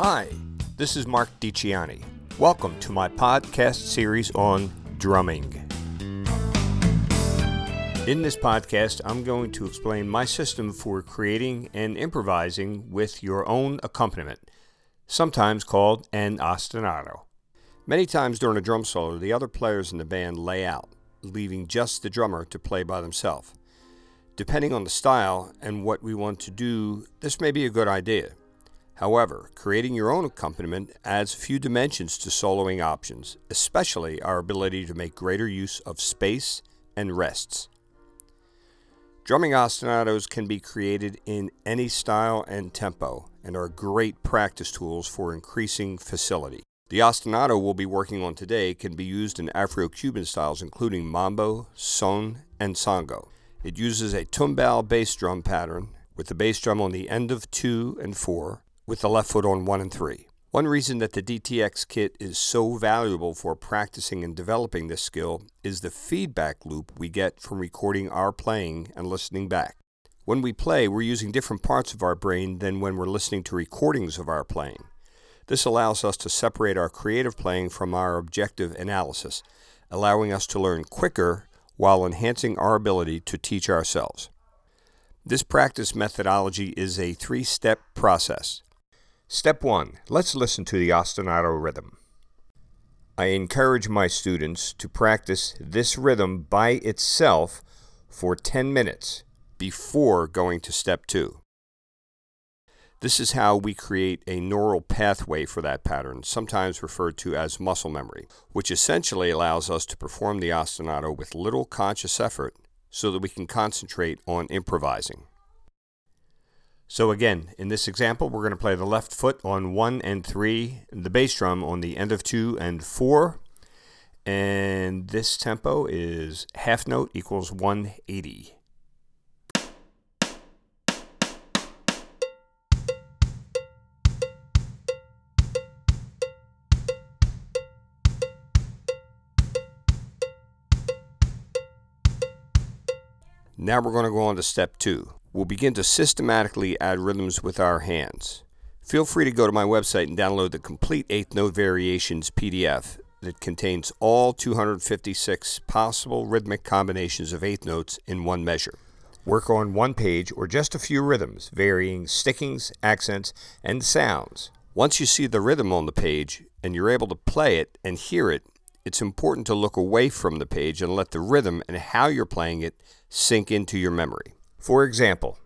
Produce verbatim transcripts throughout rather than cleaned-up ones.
Hi, this is Mark DiCiani. Welcome to my podcast series on drumming. In this podcast, I'm going to explain my system for creating and improvising with your own accompaniment, sometimes called an ostinato. Many times during a drum solo, the other players in the band lay out, leaving just the drummer to play by themselves. Depending on the style and what we want to do, this may be a good idea. However, creating your own accompaniment adds a few dimensions to soloing options, especially our ability to make greater use of space and rests. Drumming ostinatos can be created in any style and tempo and are great practice tools for increasing facility. The ostinato we'll be working on today can be used in Afro-Cuban styles including mambo, son, and songo. It uses a tumbal bass drum pattern with the bass drum on the end of two and four, with the left foot on one and three. One reason that the D T X kit is so valuable for practicing and developing this skill is the feedback loop we get from recording our playing and listening back. When we play, we're using different parts of our brain than when we're listening to recordings of our playing. This allows us to separate our creative playing from our objective analysis, allowing us to learn quicker while enhancing our ability to teach ourselves. This practice methodology is a three-step process. Step one, let's listen to the ostinato rhythm. I encourage my students to practice this rhythm by itself for ten minutes before going to step two. This is how we create a neural pathway for that pattern, sometimes referred to as muscle memory, which essentially allows us to perform the ostinato with little conscious effort so that we can concentrate on improvising. So again, in this example, we're going to play the left foot on one and three, the bass drum on the end of two and four, and this tempo is half note equals one eighty. Now we're going to go on to step two. We'll begin to systematically add rhythms with our hands. Feel free to go to my website and download the complete eighth note variations P D F that contains all two hundred fifty-six possible rhythmic combinations of eighth notes in one measure. Work on one page or just a few rhythms, varying stickings, accents, and sounds. Once you see the rhythm on the page and you're able to play it and hear it, it's important to look away from the page and let the rhythm and how you're playing it sink into your memory. For example,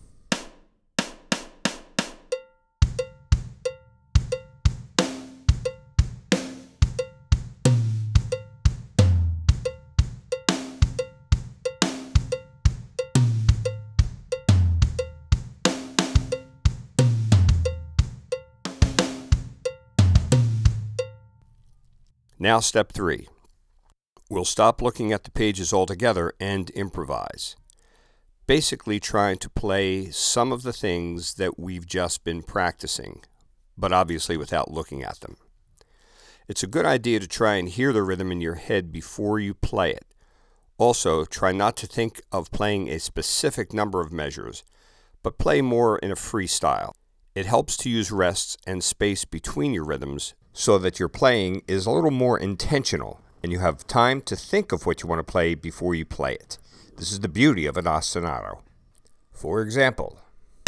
now step three. We'll stop looking at the pages altogether and improvise. Basically trying to play some of the things that we've just been practicing, but obviously without looking at them. It's a good idea to try and hear the rhythm in your head before you play it. Also, try not to think of playing a specific number of measures, but play more in a freestyle. It helps to use rests and space between your rhythms so that your playing is a little more intentional and you have time to think of what you want to play before you play it. This is the beauty of an ostinato. For example,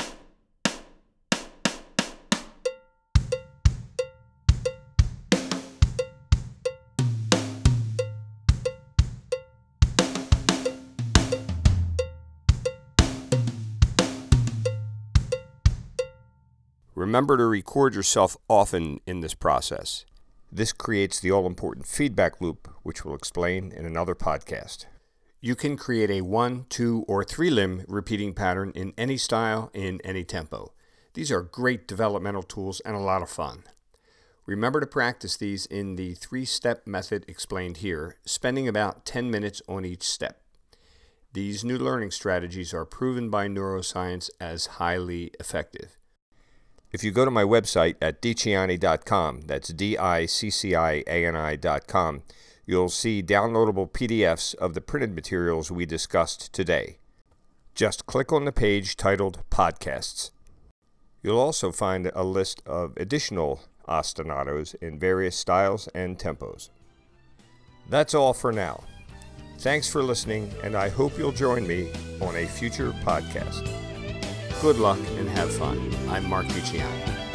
remember to record yourself often in this process. This creates the all-important feedback loop, which we'll explain in another podcast. You can create a one, two, or three-limb repeating pattern in any style, in any tempo. These are great developmental tools and a lot of fun. Remember to practice these in the three-step method explained here, spending about ten minutes on each step. These new learning strategies are proven by neuroscience as highly effective. If you go to my website at dicciani dot com, that's D I C C I A N I dot com, you'll see downloadable P D Fs of the printed materials we discussed today. Just click on the page titled Podcasts. You'll also find a list of additional ostinatos in various styles and tempos. That's all for now. Thanks for listening, and I hope you'll join me on a future podcast. Good luck and have fun. I'm Mark Bucciani.